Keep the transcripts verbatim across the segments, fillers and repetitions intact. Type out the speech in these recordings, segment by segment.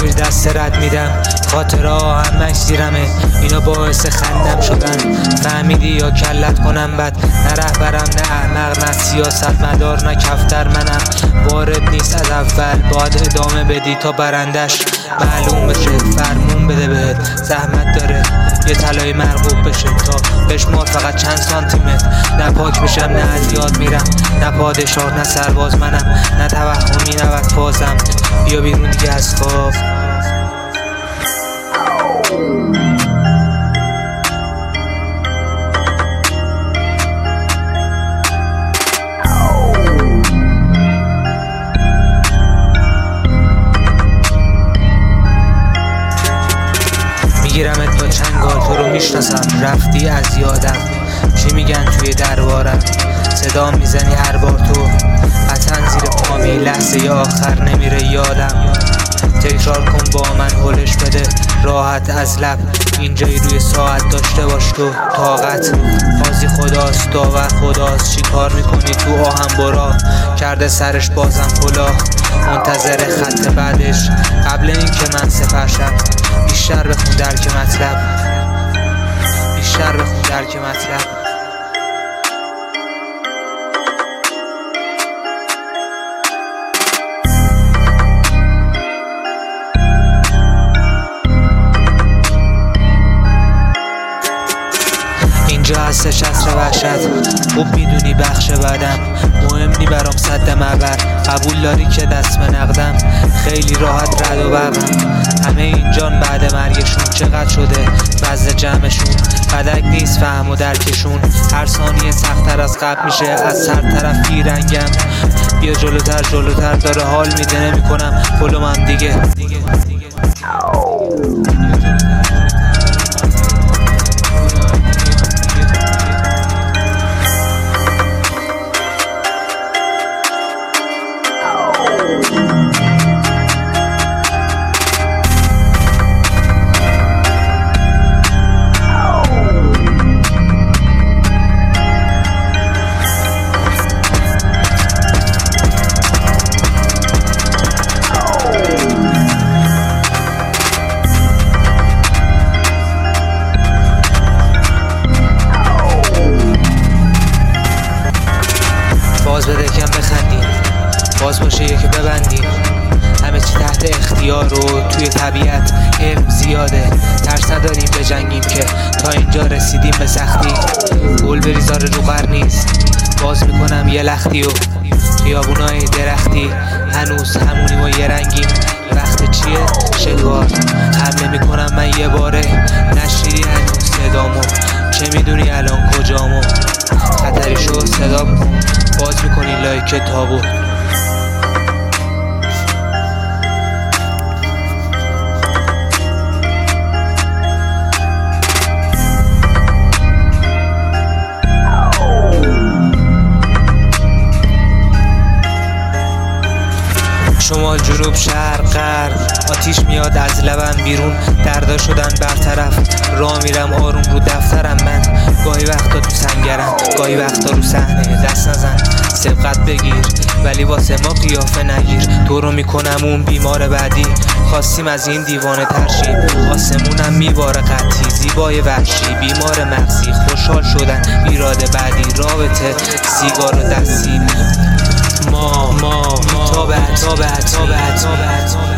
زیر دست رد میدم، خاطره ها همش زیرمه، اینا باعث خندم شدن. فهمیدی یا کلت کنم بد، نه رهبرم نه احمق نه سیاست مدار نه کفتر، منم وارد نیست از اول، باید ادامه بدی تا برندش معلوم بشه. فرمون بده بهت زحمت داره یه طلای مرغوب بشه، تا بشمار فقط چند سانتیمتر. نه پاک میشم نه از یاد میرم، نه پادشاه نه سرباز منم، نه توهمی نه وفازم. بیا بیرون دیگه از خواب. میگیرمت با چنگال، تو رو میشناسم رفتی از یادم. چی میگن توی دربارم، صدا میزنی هر بار تو، قطعا زیر پامی لحظه آخر نمیره یادم. تکرار کن با من هلش بده راحت از لب، اینجایی روی ساعت داشته باش تو طاقت. قاضی خداست داور خداست، چی کار میکنی تو آهم برا، کرده سرش بازم کلاه، منتظر خط بعدش قبل این که من سپرشم. بیشتر بخون درک مطلب، بیشتر بخون درک مطلب. اینجا هستش عصر وحشت، خوب میدونی بخش بعدم، مهم نی برام صد معبر، قبول داری که دست به نقدم، خیلی راحت رد و برم. همه اینجان بعد مرگشون چقدر شده وضع جمعشون، بدک نیست فهم و درکشون، هر ثانیه سخت‌تر از قبل میشه، از هر طرف بیرنگم. بیا جلوتر جلوتر، داره حال میده نمیکنم فلوم هم دیگه. باز بده کم بخندیم، باز باشه یکی ببندیم، همه چی تحت اختیار و توی طبیعت علم زیاده. ترس نداریم بجنگیم که تا اینجا رسیدیم به سختی، گل بریزاره رو قر نیست، باز میکنم یه لختی و خیابونای درختی، هنوز همونیم و یه رنگیم. وقت چیه؟ شکار حمله میکنم من یه باره، نشیدی هنوز صدامو، چه میدونی الان کجامو، خطری شو صدا کن، باز میکنی لایک تابوت. شمال جنوب شرق غرب، آتیش میاد از لبم بیرون، دردا شدن برطرف، راه میرم آروم رو دفترم. من گاهی وقتا تو سنگرم، گاهی وقتا رو صحنه، دست نزن سبقت بگیر ولی واسه ما قیافه نگیر. تو رو میکنم اون بیمار بعدی، خواستیم از این دیوانه ترشیم، آسمونم میباره قطعی، زیبای وحشی بیمار مغزی، خوشحال شدن ایراد بعدی، رابطه سیگار و دستی، ما ما ما تا بعد تا بعد تا بعد تا بعد.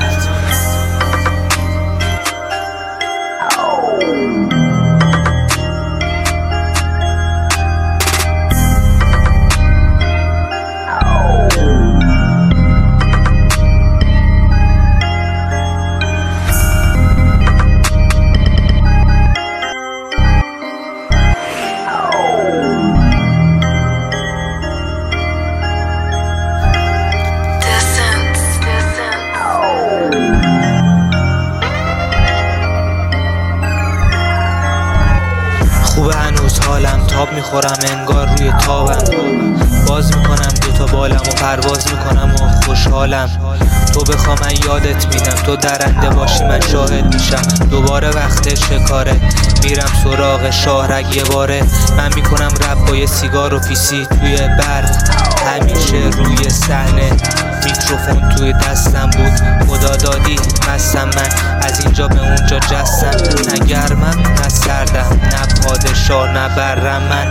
خوبه هنوز حالم، تاب میخورم انگار روی تابم، باز میکنم دوتا بالم و پرواز میکنم و خوشحالم. تو بخوا من یادت میدم، تو درنده باشی من شاهد میشم. دوباره وقت شکاره میرم سراغ شاهرگ یه باره. من میکنم رپ با یه سیگار و پیسی توی برد، همیشه روی صحنه میکروفون توی دستم بود. خدا دادی مستم من، از اینجا به اونجا جستم. نه گرمم نه سردم، نه پادشاه نه برم من.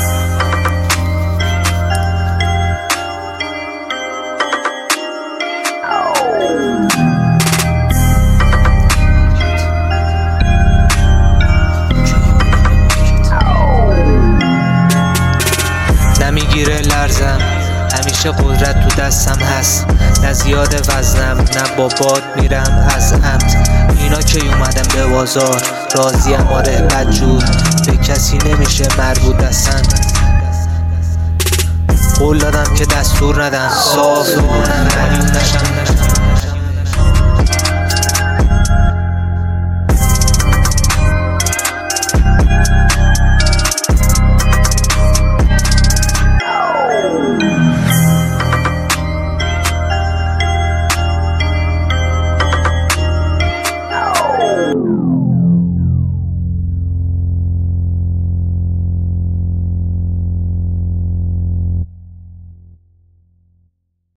نمیگیره لرزم، همیشه قدرت تو دستم هست. نه زیاد وزنم نه با باد میرم از عمد. اینا که اومدم به بازار راضیم آره بدجور، به کسی نمیشه مربوط هستن. قول دادم که دستور ندن صاف کنم معلوم نشم.